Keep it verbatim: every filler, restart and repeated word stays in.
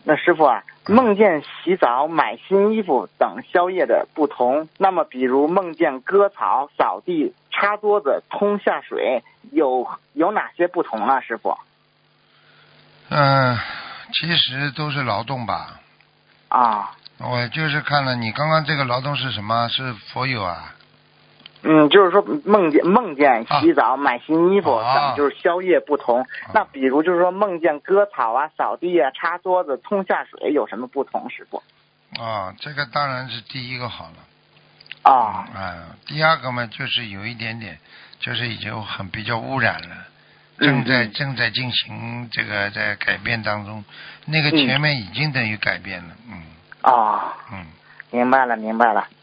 那师傅啊，梦见洗澡、买新衣服等宵夜的不同，那么比如梦见割草、扫地、擦桌子、通下水，有有哪些不同啊，师傅？ 嗯、呃，其实都是劳动吧。 啊。 我就是看了你刚刚这个劳动是什么？是佛友啊？ 嗯，就是说梦见梦见洗澡、 啊、 买新衣服等， 啊、 就是宵夜不同。啊、那比如就是说梦见割草啊、扫地啊、擦桌子、通下水有什么不同，师傅？ 啊，这个当然是第一个好了。 啊。 嗯、啊，第二个嘛，就是有一点点，就是已经很比较污染了，正在、嗯、正在进行这个在改变当中，那个前面已经等于改变了，嗯。 啊。 嗯。 明白了，明白了。